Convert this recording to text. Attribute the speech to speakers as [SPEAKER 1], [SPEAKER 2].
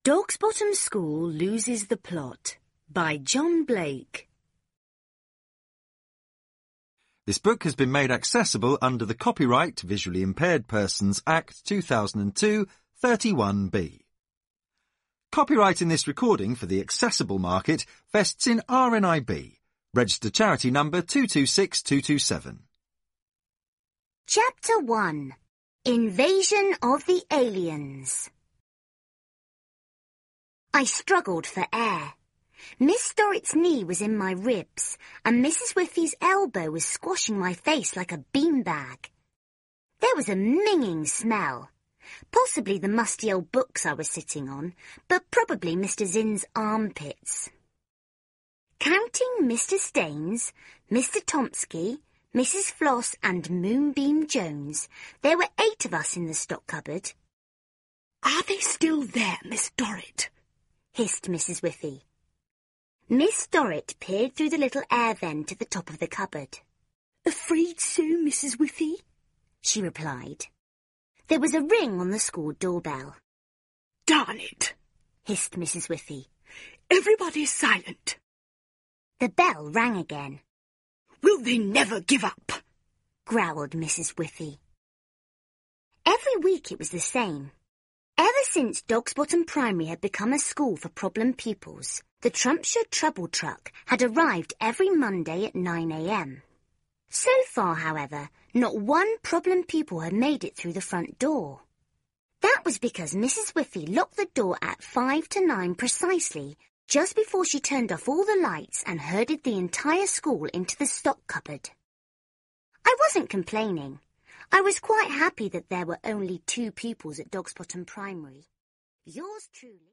[SPEAKER 1] Dogsbottom School Loses the Plot by John Blake.
[SPEAKER 2] This book has been made accessible under the Copyright Visually Impaired Persons Act 2002 31B. Copyright in this recording for the accessible market vests in RNIB, registered charity number 226227.
[SPEAKER 1] Chapter 1. Invasion of the Aliens. I struggled for air. Miss Dorrit's knee was in my ribs, and Mrs. Whiffy's elbow was squashing my face like a beanbag. There was a minging smell. Possibly the musty old books I was sitting on, but probably Mr. Zinn's armpits. Counting Mr. Staines, Mr. Tomsky, Mrs. Floss and Moonbeam Jones, there were 8 of us in the stock cupboard.
[SPEAKER 3] "Are they still there, Miss Dorrit?"
[SPEAKER 1] hissed Mrs. Whiffy. Miss Dorrit peered through the little air vent at the top of the cupboard.
[SPEAKER 3] "Afraid so, Mrs. Whiffy,"
[SPEAKER 1] she replied. There was a ring on the school doorbell.
[SPEAKER 3] "Darn it,"
[SPEAKER 1] hissed Mrs. Whiffy.
[SPEAKER 3] "Everybody's silent."
[SPEAKER 1] The bell rang again.
[SPEAKER 3] "Will they never give up?"
[SPEAKER 1] growled Mrs. Whiffy. Every week it was the same. Ever since Dogsbottom Primary had become a school for problem pupils, the Trumpshire Trouble Truck had arrived every Monday at 9 a.m. So far, however, not one problem pupil had made it through the front door. That was because Mrs. Whiffy locked the door at 5 to 9 precisely, just before she turned off all the lights and herded the entire school into the stock cupboard. I wasn't complaining. I was quite happy that there were only 2 pupils at Dogsbottom Primary. Yours truly.